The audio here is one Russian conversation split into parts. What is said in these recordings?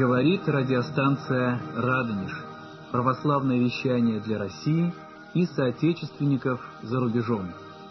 Говорит радиостанция «Радонеж». Православное вещание для России и соотечественников за рубежом.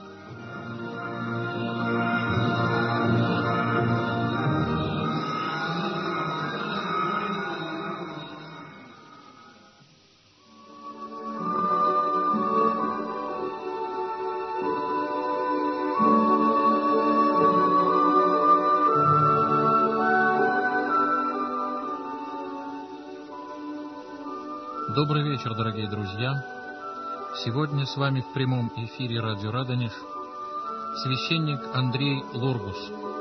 Добрый вечер, дорогие друзья! Сегодня с вами в прямом эфире радио «Радонеж» священник Андрей Лоргус.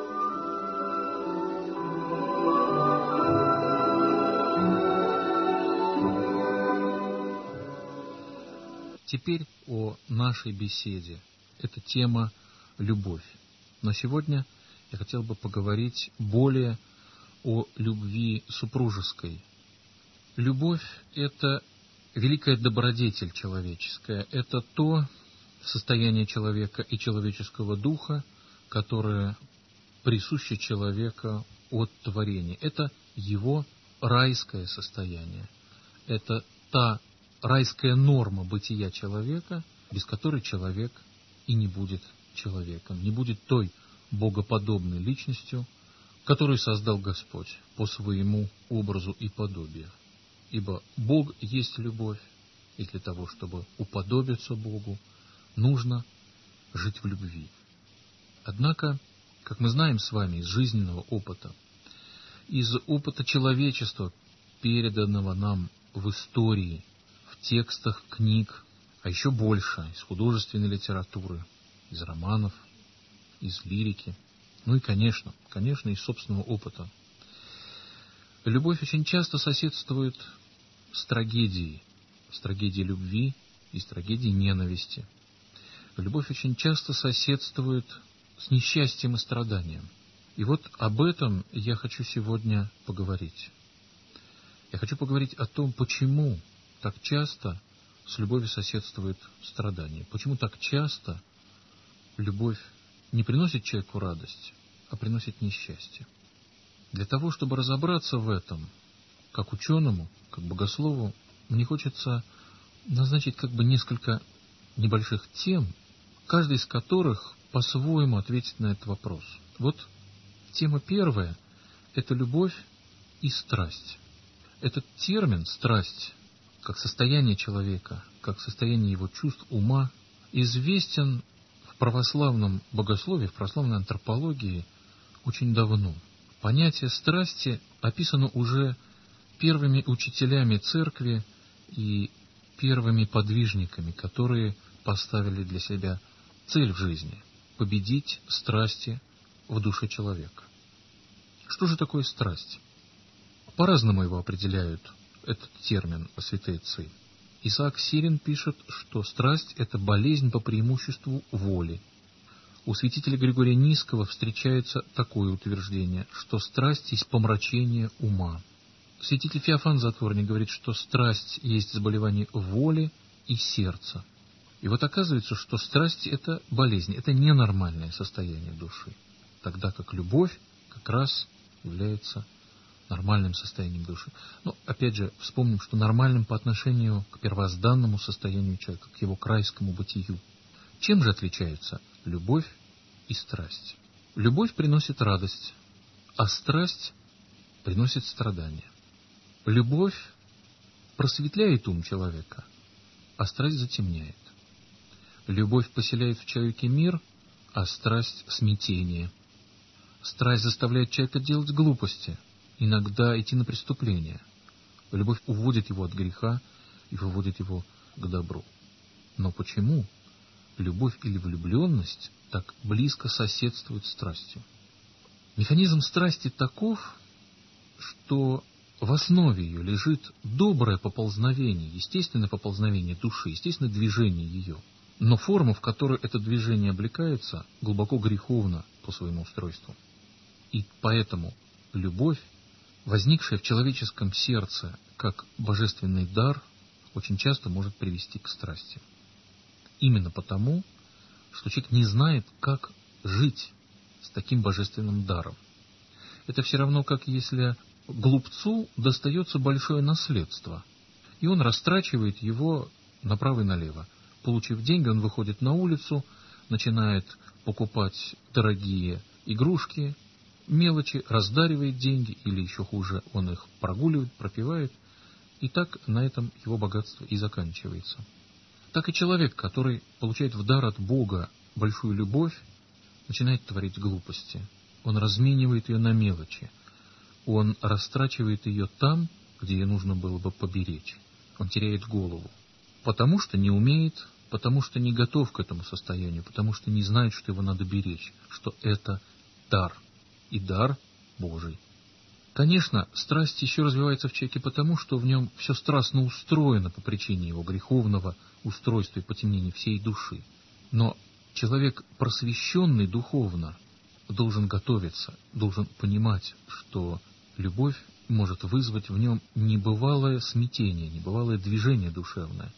Теперь о нашей беседе. Это тема «Любовь». Но сегодня я хотел бы поговорить более о любви супружеской. Любовь – это великая добродетель человеческая. Это то состояние человека и человеческого духа, которое присуще человека от творения. Это его райское состояние. Это та райская норма бытия человека, без которой человек и не будет человеком, не будет той богоподобной личностью, которую создал Господь по своему образу и подобию. Ибо Бог есть любовь, и для того, чтобы уподобиться Богу, нужно жить в любви. Однако, как мы знаем с вами из жизненного опыта, из опыта человечества, переданного нам в истории, в текстах книг, а еще больше из художественной литературы, из романов, из лирики, ну и, конечно, из собственного опыта, любовь очень часто соседствует с трагедией любви и с трагедией ненависти. Любовь очень часто соседствует с несчастьем и страданием. И вот об этом я хочу сегодня поговорить. Я хочу поговорить о том, почему так часто с любовью соседствует страдание, почему так часто любовь не приносит человеку радость, а приносит несчастье. Для того, чтобы разобраться в этом, как ученому, как богослову, мне хочется назначить несколько небольших тем, каждая из которых по-своему ответит на этот вопрос. Вот тема первая – это любовь и страсть. Этот термин «страсть», как состояние человека, как состояние его чувств, ума, известен в православном богословии, в православной антропологии очень давно. Понятие страсти описано уже первыми учителями церкви и первыми подвижниками, которые поставили для себя цель в жизни – победить страсти в душе человека. Что же такое страсть? По-разному его определяют, этот термин, святые отцы. Исаак Сирин пишет, что страсть – это болезнь по преимуществу воли. У святителя Григория Низского встречается такое утверждение, что страсть есть помрачение ума. Святитель Феофан Затворник говорит, что страсть есть заболевание воли и сердца. И вот оказывается, что страсть – это болезнь, это ненормальное состояние души, тогда как любовь как раз является нормальным состоянием души. Но, опять же, вспомним, что нормальным по отношению к первозданному состоянию человека, к его райскому бытию. Чем же отличаются любовь и страсть? Любовь приносит радость, а страсть приносит страдания. Любовь просветляет ум человека, а страсть затемняет. Любовь поселяет в человеке мир, а страсть — смятение. Страсть заставляет человека делать глупости, иногда идти на преступления. Любовь уводит его от греха и выводит его к добру. Но почему любовь или влюбленность так близко соседствуют с страстью? Механизм страсти таков, что в основе ее лежит доброе поползновение, естественное поползновение души, естественное движение ее. Но форма, в которой это движение облекается, глубоко греховна по своему устройству. И поэтому любовь, возникшая в человеческом сердце как божественный дар, очень часто может привести к страсти. Именно потому, что человек не знает, как жить с таким божественным даром. Это все равно, как если глупцу достается большое наследство, и он растрачивает его направо и налево. Получив деньги, он выходит на улицу, начинает покупать дорогие игрушки, мелочи, раздаривает деньги, или еще хуже, он их прогуливает, пропивает, и так на этом его богатство и заканчивается. Так и человек, который получает в дар от Бога большую любовь, начинает творить глупости. Он разменивает ее на мелочи. Он растрачивает ее там, где ее нужно было бы поберечь. Он теряет голову. Потому что не умеет, потому что не готов к этому состоянию, потому что не знает, что его надо беречь, что это дар, и дар Божий. Конечно, страсть еще развивается в человеке потому, что в нем все страстно устроено по причине его греховного устройства и потемнения всей души. Но человек, просвещенный духовно, должен готовиться, должен понимать, что любовь может вызвать в нем небывалое смятение, небывалое движение душевное.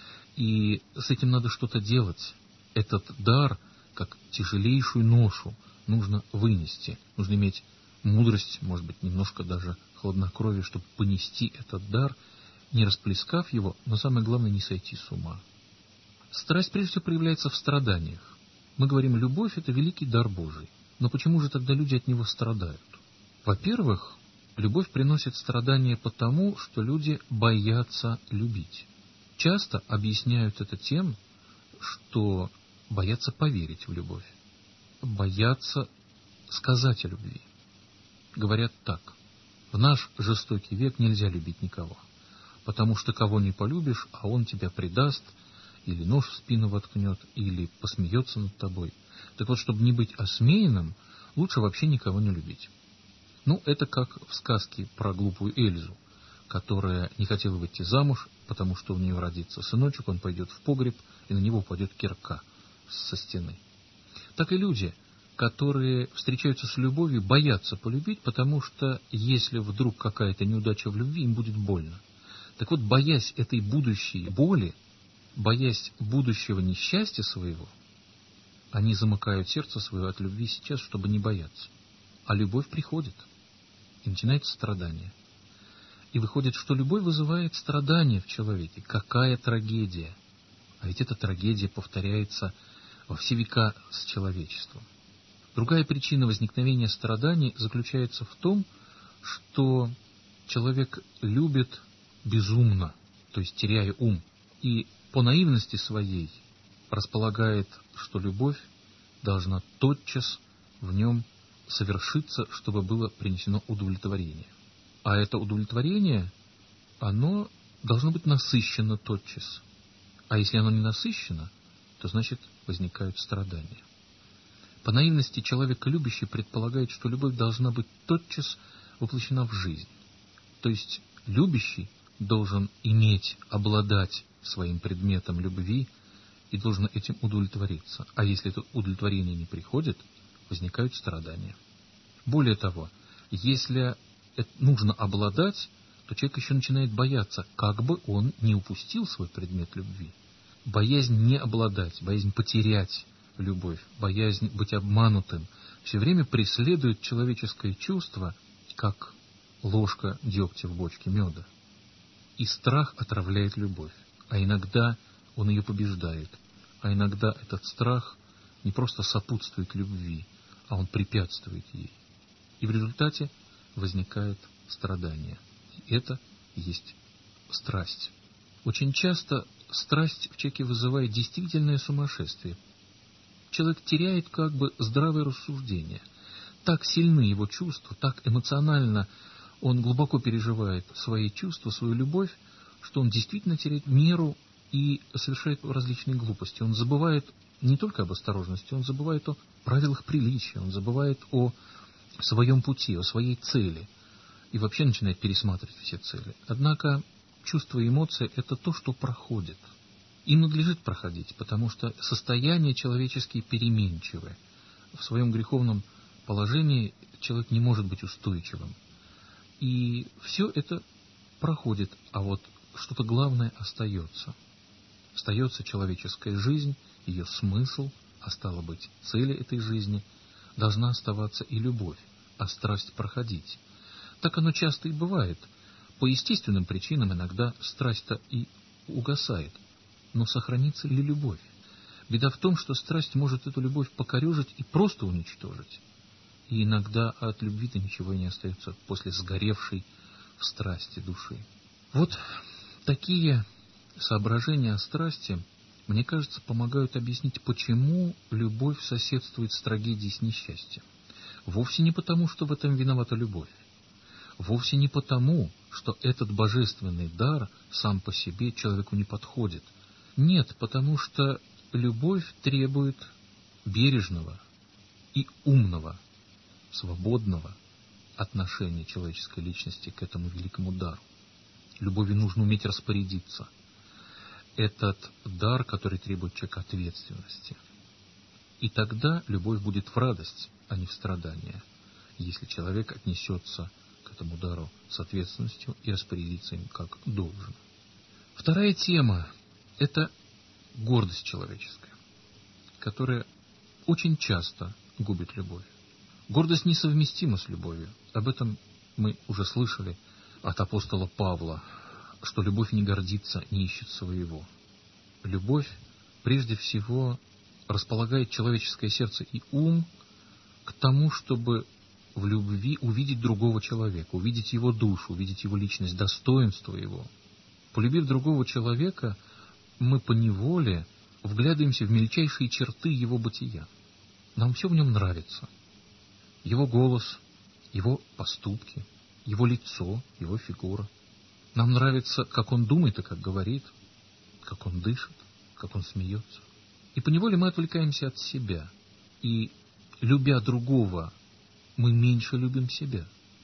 И с этим надо что-то делать. Этот дар, как тяжелейшую ношу, нужно вынести. Нужно иметь мудрость, может быть, немножко даже хладнокровие, чтобы понести этот дар, не расплескав его, но самое главное, не сойти с ума. Страсть прежде всего проявляется в страданиях. Мы говорим, любовь – это великий дар Божий. Но почему же тогда люди от него страдают? Во-первых, любовь приносит страдания потому, что люди боятся любить. Часто объясняют это тем, что боятся поверить в любовь, боятся сказать о любви. Говорят так: в наш жестокий век нельзя любить никого, потому что кого не полюбишь, а он тебя предаст, или нож в спину воткнет, или посмеется над тобой. Так вот, чтобы не быть осмеянным, лучше вообще никого не любить. Ну, это как в сказке про глупую Эльзу, которая не хотела выйти замуж, потому что у нее родится сыночек, он пойдет в погреб, и на него упадет кирка со стены. Так и люди, которые встречаются с любовью, боятся полюбить, потому что если вдруг какая-то неудача в любви, им будет больно. Так вот, боясь этой будущей боли, боясь будущего несчастья своего, они замыкают сердце свое от любви сейчас, чтобы не бояться. А любовь приходит, и начинается страдание. И выходит, что любовь вызывает страдания в человеке. Какая трагедия! А ведь эта трагедия повторяется во все века с человечеством. Другая причина возникновения страданий заключается в том, что человек любит безумно, то есть теряя ум, и по наивности своей располагает, что любовь должна тотчас в нем совершиться, чтобы было принесено удовлетворение. А это удовлетворение, оно должно быть насыщено тотчас. А если оно не насыщено, то значит возникают страдания. По наивности человек любящий предполагает, что любовь должна быть тотчас воплощена в жизнь. То есть любящий должен иметь, обладать своим предметом любви и должен этим удовлетвориться. А если это удовлетворение не приходит, возникают страдания. Более того, если нужно обладать, то человек еще начинает бояться, как бы он не упустил свой предмет любви. Боязнь не обладать, боязнь потерять любовь, боязнь быть обманутым все время преследует человеческое чувство, как ложка дегтя в бочке меда. И страх отравляет любовь, а иногда он ее побеждает, а иногда этот страх не просто сопутствует любви, а он препятствует ей. И в результате возникает страдание. И это есть страсть. Очень часто страсть в человеке вызывает действительное сумасшествие. Человек теряет как бы здравое рассуждение. Так сильны его чувства, так эмоционально он глубоко переживает свои чувства, свою любовь, что он действительно теряет меру и совершает различные глупости. Он забывает не только об осторожности, он забывает о правилах приличия, он забывает о своем пути, о своей цели. И вообще начинает пересматривать все цели. Однако чувства и эмоции – это то, что проходит. Им надлежит проходить, потому что состояния человеческие переменчивы. В своем греховном положении человек не может быть устойчивым. И все это проходит, а вот что-то главное остается. Остается человеческая жизнь, ее смысл, а стало быть, цели этой жизни, должна оставаться и любовь, а страсть проходить. Так оно часто и бывает. По естественным причинам иногда страсть-то и угасает. Но сохранится ли любовь? Беда в том, что страсть может эту любовь покорежить и просто уничтожить. И иногда от любви-то ничего и не остается после сгоревшей в страсти души. Вот такие соображения о страсти, мне кажется, помогают объяснить, почему любовь соседствует с трагедией, с несчастьем. Вовсе не потому, что в этом виновата любовь. Вовсе не потому, что этот божественный дар сам по себе человеку не подходит. Нет, потому что любовь требует бережного и умного, свободного отношения человеческой личности к этому великому дару. Любовью нужно уметь распорядиться. Этот дар, который требует человека ответственности. И тогда любовь будет в радость, а не в страдания, если человек отнесется к этому дару с ответственностью и распорядится им как должен. Вторая тема – это гордость человеческая, которая очень часто губит любовь. Гордость несовместима с любовью. Об этом мы уже слышали от апостола Павла, что любовь не гордится, не ищет своего. Любовь, прежде всего, располагает человеческое сердце и ум к тому, чтобы в любви увидеть другого человека, увидеть его душу, увидеть его личность, достоинство его. Полюбив другого человека, мы поневоле вглядываемся в мельчайшие черты его бытия. Нам все в нем нравится. Его голос, его поступки, его лицо, его фигура. Нам нравится, как он думает и как говорит, как он дышит, как он смеется. И поневоле мы отвлекаемся от себя. И, любя другого, мы меньше любим себя.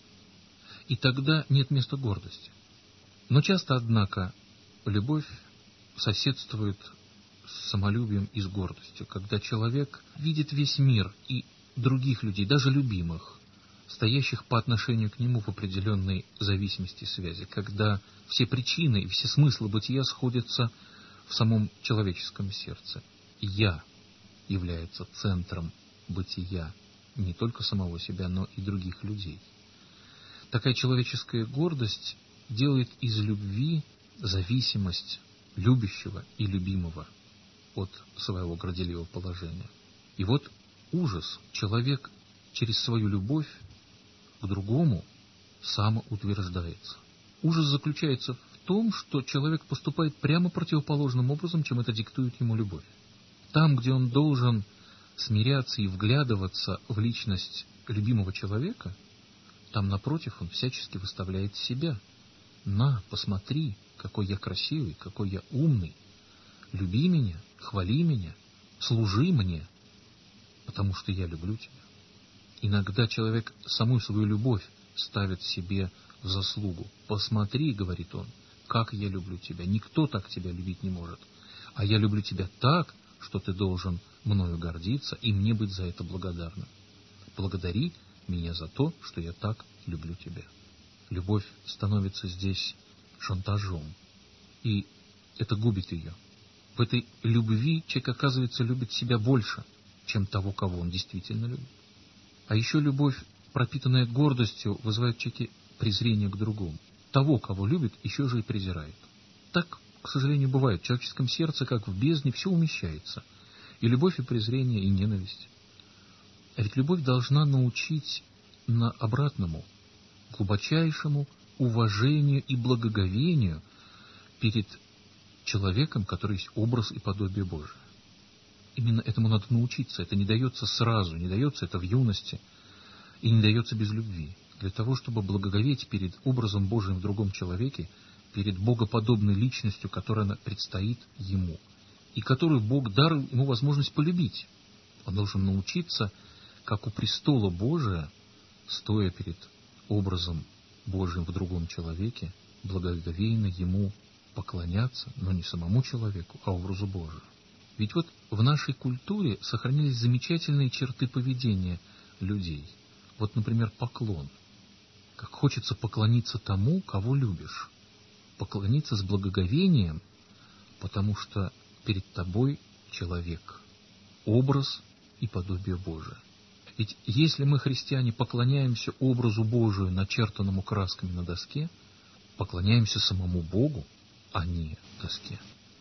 И тогда нет места гордости. Но часто, однако, любовь соседствует с самолюбием и с гордостью, когда человек видит весь мир и других людей, даже любимых, стоящих по отношению к нему в определенной зависимости, связи, когда все причины и все смыслы бытия сходятся в самом человеческом сердце. «Я» является центром бытия не только самого себя, но и других людей. Такая человеческая гордость делает из любви зависимость любящего и любимого от своего горделивого положения. И вот ужас. Человек через свою любовь к другому самоутверждается. Ужас заключается в том, что человек поступает прямо противоположным образом, чем это диктует ему любовь. Там, где он должен смиряться и вглядываться в личность любимого человека, там, напротив, он всячески выставляет себя. «На, посмотри, какой я красивый, какой я умный. Люби меня, хвали меня, служи мне, потому что я люблю тебя». Иногда человек саму свою любовь ставит себе в заслугу. «Посмотри, — говорит он, — как я люблю тебя. Никто так тебя любить не может. А я люблю тебя так, что ты должен мною гордиться и мне быть за это благодарным. Благодари меня за то, что я так люблю тебя». Любовь становится здесь шантажом, и это губит ее. В этой любви человек, оказывается, любит себя больше, чем того, кого он действительно любит. А еще любовь, пропитанная гордостью, вызывает в человеке презрение к другому. Того, кого любит, еще же и презирает. Так, к сожалению, бывает. В человеческом сердце, как в бездне, все умещается. И любовь, и презрение, и ненависть. А ведь любовь должна научить на обратному, глубочайшему уважению и благоговению перед человеком, который есть образ и подобие Божие. Именно этому надо научиться. Это не дается сразу, не дается это в юности и не дается без любви. Для того, чтобы благоговеть перед образом Божиим в другом человеке, перед богоподобной личностью, которая предстоит ему, и которую Бог дарил ему возможность полюбить. Он должен научиться, как у престола Божия, стоя перед образом Божьим в другом человеке, благоговейно ему поклоняться, но не самому человеку, а образу Божию. Ведь вот в нашей культуре сохранились замечательные черты поведения людей. Вот, например, поклон. Как хочется поклониться тому, кого любишь. Поклониться с благоговением, потому что перед тобой человек, образ и подобие Божие. Ведь если мы, христиане, поклоняемся образу Божию, начертанному красками на доске, поклоняемся самому Богу, а не доске,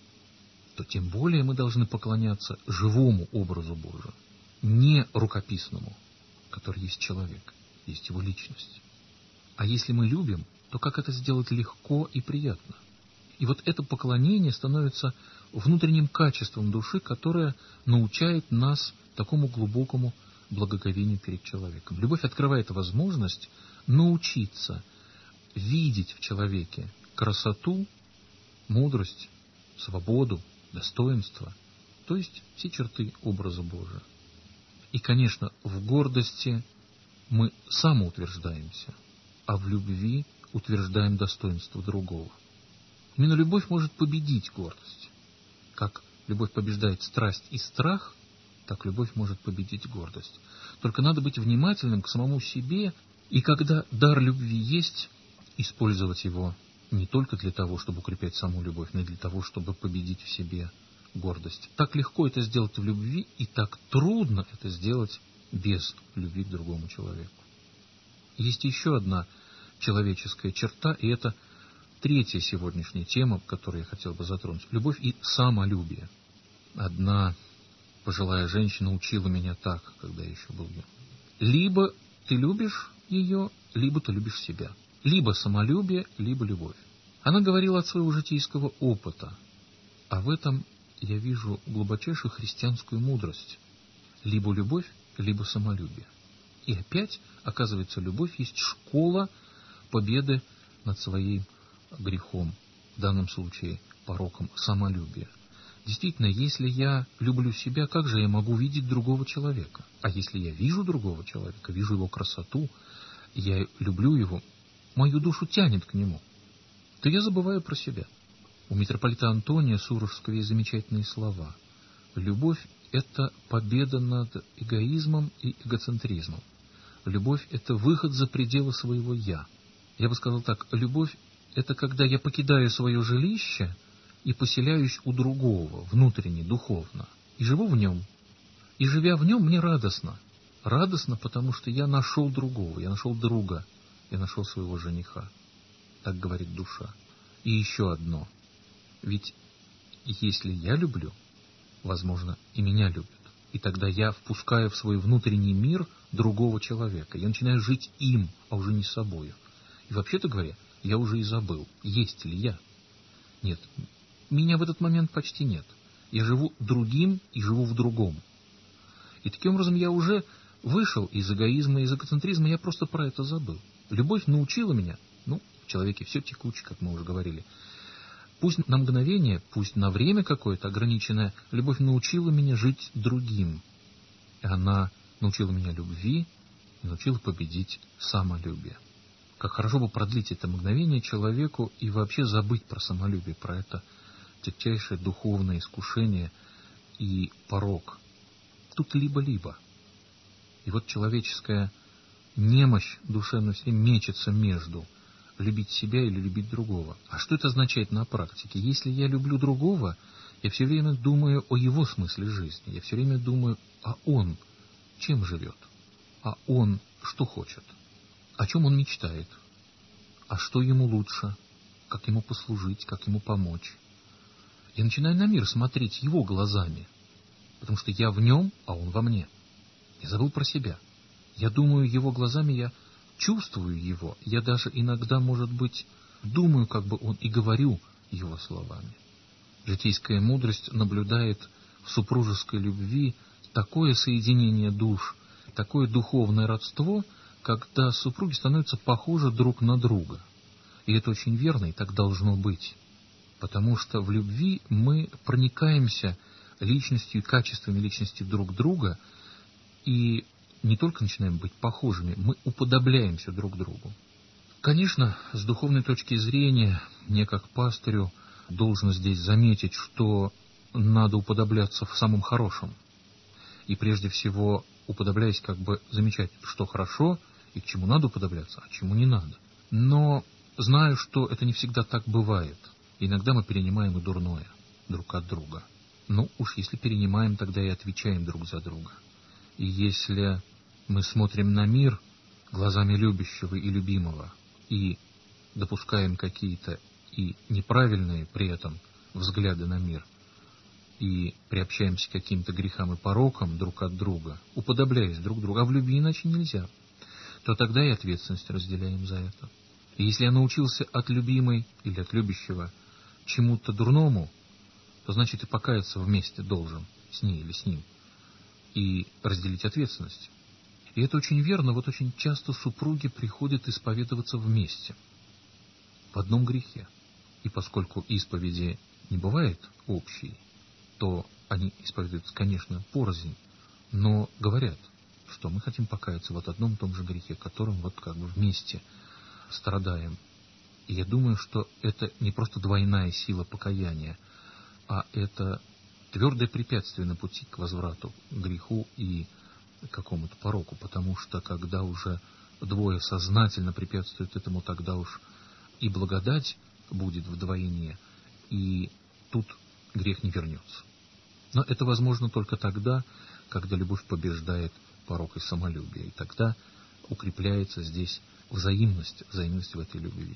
то тем более мы должны поклоняться живому образу Божию, не рукописному, который есть человек, есть его личность. А если мы любим, то как это сделать легко и приятно? И вот это поклонение становится внутренним качеством души, которое научает нас такому глубокому благоговению перед человеком. Любовь открывает возможность научиться видеть в человеке красоту, мудрость, свободу, достоинство, то есть все черты образа Божия. И, конечно, в гордости мы самоутверждаемся, а в любви утверждаем достоинство другого. Именно любовь может победить гордость. Как любовь побеждает страсть и страх, так любовь может победить гордость. Только надо быть внимательным к самому себе, и когда дар любви есть, использовать его не только для того, чтобы укреплять саму любовь, но и для того, чтобы победить в себе гордость. Так легко это сделать в любви, и так трудно это сделать без любви к другому человеку. Есть еще одна человеческая черта, и это третья сегодняшняя тема, которую я хотел бы затронуть. Любовь и самолюбие. Одна пожилая женщина учила меня так, когда я еще был юн. Либо ты любишь ее, либо ты любишь себя. Либо самолюбие, либо любовь. Она говорила от своего житейского опыта, а в этом я вижу глубочайшую христианскую мудрость. Либо любовь, либо самолюбие. И опять, оказывается, любовь есть школа победы над своим грехом, в данном случае пороком самолюбия. Действительно, если я люблю себя, как же я могу видеть другого человека? А если я вижу другого человека, вижу его красоту, я люблю его, мою душу тянет к нему, то я забываю про себя. У митрополита Антония Суровского есть замечательные слова. Любовь – это победа над эгоизмом и эгоцентризмом. Любовь – это выход за пределы своего «я». Я бы сказал так, любовь – это когда я покидаю свое жилище и поселяюсь у другого, внутренне, духовно, и живу в нем. И живя в нем, мне радостно. Радостно, потому что я нашел другого, я нашел друга, я нашел своего жениха. Так говорит душа. И еще одно. Ведь если я люблю, возможно, и меня любят. И тогда я впускаю в свой внутренний мир другого человека. Я начинаю жить им, а уже не собою. И вообще-то говоря, я уже и забыл, есть ли я. Нет, меня в этот момент почти нет. Я живу другим и живу в другом. И таким образом я уже вышел из эгоизма, из эгоцентризма, я просто про это забыл. Любовь научила меня, в человеке все текуче, как мы уже говорили. Пусть на мгновение, пусть на время какое-то ограниченное, любовь научила меня жить другим. И она научила меня любви и научила победить самолюбие. Как хорошо бы продлить это мгновение человеку и вообще забыть про самолюбие, про это тягчайшее духовное искушение и порок. Тут либо-либо. И вот человеческая немощь душевная все время мечется между любить себя или любить другого. А что это означает на практике? Если я люблю другого, я все время думаю о его смысле жизни. Я все время думаю, а он чем живет? А он что хочет? О чем он мечтает? А что ему лучше? Как ему послужить? Как ему помочь? Я начинаю на мир смотреть его глазами, потому что я в нем, а он во мне. Я забыл про себя. Я думаю его глазами, я чувствую его. Я даже иногда, может быть, думаю, как бы он и говорю его словами. Житейская мудрость наблюдает в супружеской любви такое соединение душ, такое духовное родство, когда супруги становятся похожи друг на друга. И это очень верно, и так должно быть. Потому что в любви мы проникаемся личностью и качествами личности друг друга, и не только начинаем быть похожими, мы уподобляемся друг другу. Конечно, с духовной точки зрения, мне как пастырю должен здесь заметить, что надо уподобляться в самом хорошем. И прежде всего, уподобляясь, как бы замечать, что хорошо и к чему надо уподобляться, а чему не надо. Но знаю, что это не всегда так бывает. Иногда мы перенимаем и дурное друг от друга. Уж если перенимаем, тогда и отвечаем друг за друга. И если мы смотрим на мир глазами любящего и любимого и допускаем какие-то и неправильные при этом взгляды на мир, и приобщаемся к каким-то грехам и порокам друг от друга, уподобляясь друг другу, а в любви иначе нельзя, то тогда и ответственность разделяем за это. И если я научился от любимой или от любящего чему-то дурному, то значит и покаяться вместе должен с ней или с ним, и разделить ответственность. И это очень верно, вот очень часто супруги приходят исповедоваться вместе, в одном грехе. И поскольку исповеди не бывает общей, то они исповедуются, конечно, порознь, но говорят, что мы хотим покаяться в одном и том же грехе, которым вот как бы вместе страдаем. И я думаю, что это не просто двойная сила покаяния, а это твердое препятствие на пути к возврату к греху и какому-то пороку, потому что когда уже двое сознательно препятствуют этому, тогда уж и благодать будет вдвойне, и тут грех не вернется. Но это возможно только тогда, когда любовь побеждает порок и самолюбие, и тогда укрепляется здесь взаимность в этой любви.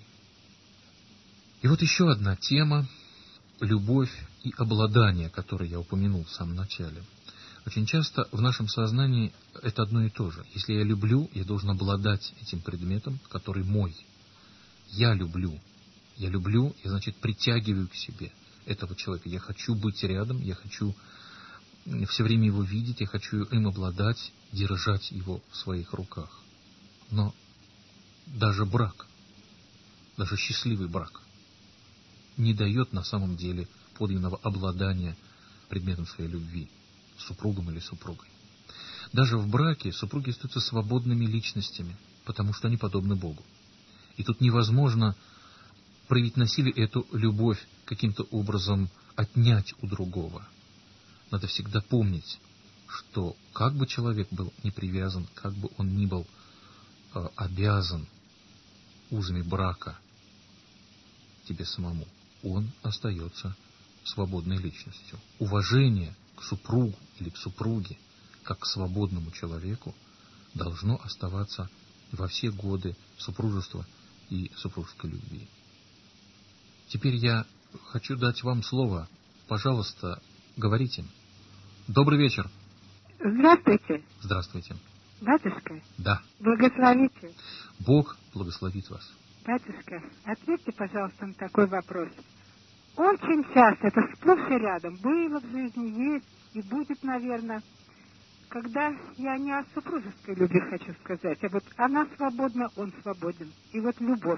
И вот еще одна тема — любовь и обладание, которую я упомянул в самом начале. Очень часто в нашем сознании это одно и то же. Если я люблю, я должен обладать этим предметом, который мой. Я люблю, я значит, притягиваю к себе этого человека. Я хочу быть рядом, я хочу все время его видеть, я хочу им обладать, держать его в своих руках. Но даже брак, даже счастливый брак не дает на самом деле подлинного обладания предметом своей любви, супругом или супругой. Даже в браке супруги остаются свободными личностями, потому что они подобны Богу. И тут невозможно проявить насилие, эту любовь каким-то образом отнять у другого. Надо всегда помнить, что как бы человек был не привязан, как бы он ни был обязан узами брака тебе самому, он остается свободной личностью. Уважение к супругу или к супруге, как к свободному человеку, должно оставаться во все годы супружества и супружеской любви. Теперь я хочу дать вам слово. Пожалуйста, говорите. Добрый вечер. Здравствуйте. Здравствуйте. Батюшка. Да. Благословите. Бог благословит вас. Батюшка, ответьте, пожалуйста, на такой вопрос. Очень часто, это сплошь и рядом, было в жизни, есть и будет, наверное, когда я не о супружеской любви хочу сказать, а вот она свободна, он свободен. И вот любовь.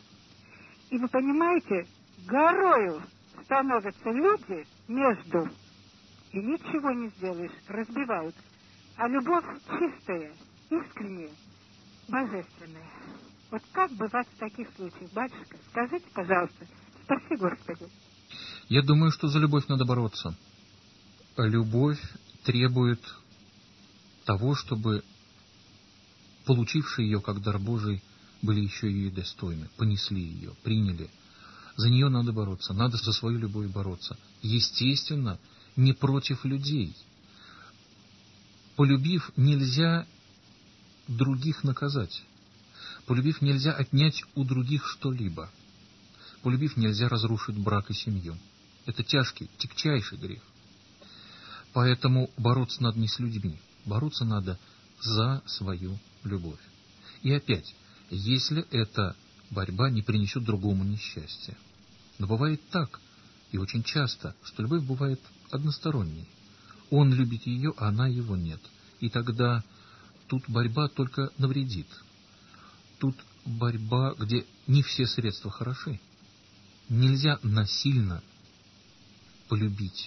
И вы понимаете, горою становятся люди между, и ничего не сделаешь, разбивают. А любовь чистая, искренняя, божественная. Вот как бывать в таких случаях, батюшка? Скажите, пожалуйста. Спаси Господи. Я думаю, что за любовь надо бороться. Любовь требует того, чтобы получившие ее как дар Божий были еще ее достойны, понесли ее, приняли. За нее надо бороться, надо за свою любовь бороться. Естественно, не против людей. Полюбив, нельзя других наказать. Полюбив, нельзя отнять у других что-либо. Полюбив, нельзя разрушить брак и семью. Это тяжкий, тягчайший грех. Поэтому бороться надо не с людьми. Бороться надо за свою любовь. И опять, если эта борьба не принесет другому несчастья. Но бывает так, и очень часто, что любовь бывает односторонней. Он любит ее, а она его нет. И тогда тут борьба только навредит. Тут борьба, где не все средства хороши. Нельзя насильно полюбить,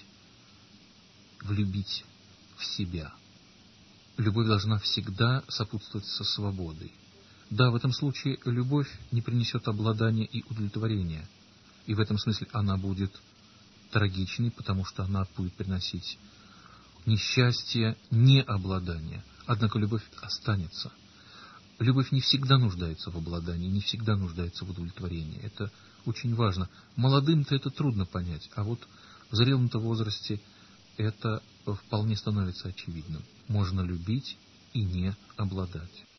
влюбить в себя. Любовь должна всегда сопутствовать со свободой. Да, в этом случае любовь не принесет обладания и удовлетворения. И в этом смысле она будет трагичной, потому что она будет приносить несчастье, не обладание. Однако любовь останется. Любовь не всегда нуждается в обладании, не всегда нуждается в удовлетворении. Это очень важно. Молодым-то это трудно понять, а вот в зрелом-то возрасте это вполне становится очевидным. Можно любить и не обладать.